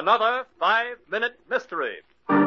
another 5-Minute Mystery.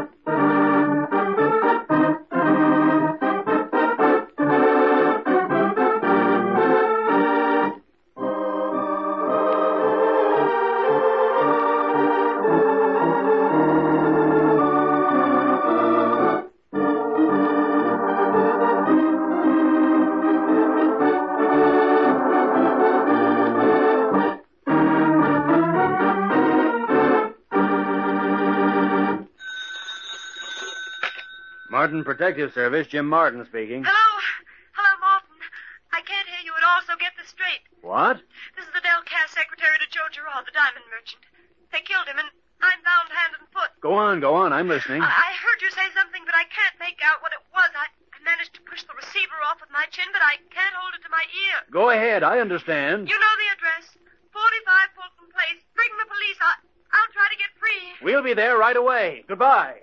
Martin Protective Service, Jim Martin speaking. Hello, Martin. I can't hear you at all, so get this straight. What? This is the Del Cass secretary to Joe Gerard, the diamond merchant. They killed him, and I'm bound hand and foot. Go on. I'm listening. I heard you say something, but I can't make out what it was. I managed to push the receiver off with my chin, but I can't hold it to my ear. Go ahead, I understand. You know the address. 45 Fulton Place. Bring the police. I'll try to get free. We'll be there right away. Goodbye.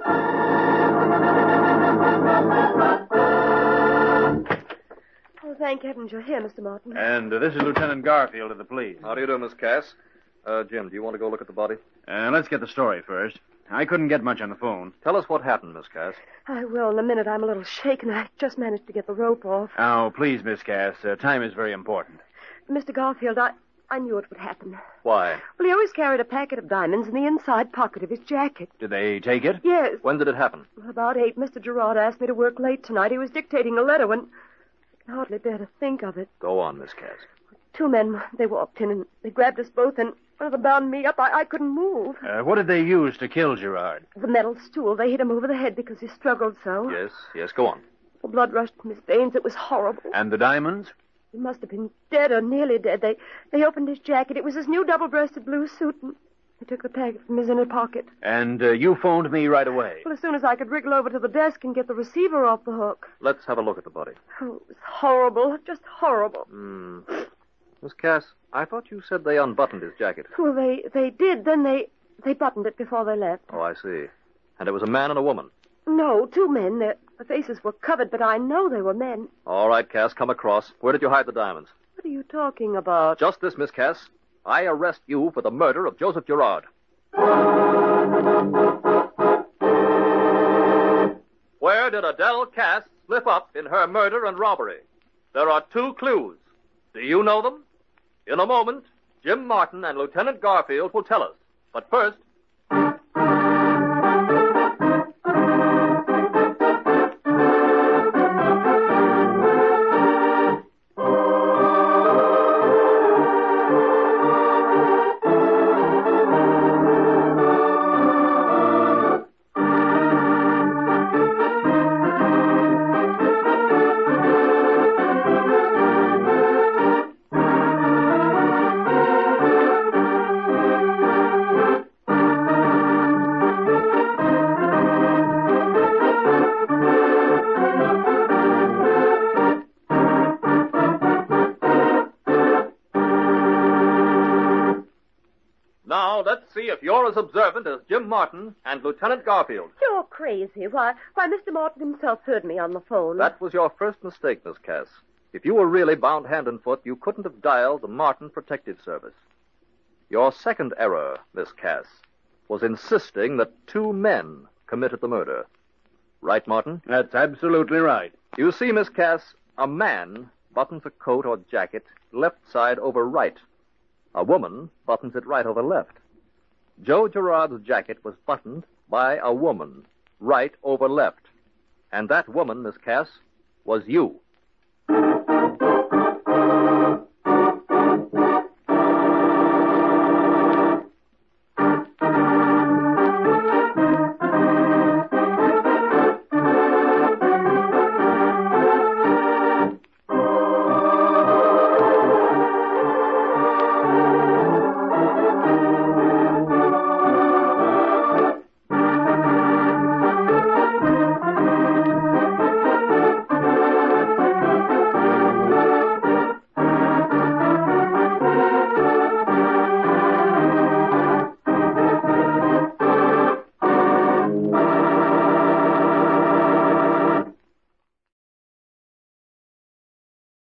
Oh, thank heavens you're here, Mr. Martin. And this is Lieutenant Garfield of the police. How do you do, Miss Cass? Jim, do you want to go look at the body? Let's get the story first. I couldn't get much on the phone. Tell us what happened, Miss Cass. I will in a minute. I'm a little shaken. I just managed to get the rope off. Oh, please, Miss Cass. Time is very important. Mr. Garfield, I knew it would happen. Why? Well, he always carried a packet of diamonds in the inside pocket of his jacket. Did they take it? Yes. When did it happen? About 8, Mr. Gerard asked me to work late tonight. He was dictating a letter when... I can hardly bear to think of it. Go on, Miss Cass. 2 men, they walked in and they grabbed us both and one of them bound me up. I couldn't move. What did they use to kill Gerard? The metal stool. They hit him over the head because he struggled so. Yes, go on. The blood rushed from his veins. It was horrible. And the diamonds? He must have been dead or nearly dead. They opened his jacket. It was his new double-breasted blue suit, and they took the packet from his inner pocket. And you phoned me right away? Well, as soon as I could wriggle over to the desk and get the receiver off the hook. Let's have a look at the body. Oh, it was horrible. Just horrible. Miss Cass, I thought you said they unbuttoned his jacket. Well, they did. Then they buttoned it before they left. Oh, I see. And it was a man and a woman. No, 2 men. Their faces were covered, but I know they were men. All right, Cass, come across. Where did you hide the diamonds? What are you talking about? Just this, Miss Cass. I arrest you for the murder of Joseph Gerard. Where did Adele Cass slip up in her murder and robbery? There are 2 clues. Do you know them? In a moment, Jim Martin and Lieutenant Garfield will tell us. But first... Now, let's see if you're as observant as Jim Martin and Lieutenant Garfield. You're crazy. Why, Mr. Martin himself heard me on the phone. That was your first mistake, Miss Cass. If you were really bound hand and foot, you couldn't have dialed the Martin Protective Service. Your second error, Miss Cass, was insisting that 2 men committed the murder. Right, Martin? That's absolutely right. You see, Miss Cass, a man buttons a coat or jacket left side over right. A woman buttons it right over left. Joe Gerard's jacket was buttoned by a woman, right over left. And that woman, Miss Cass, was you.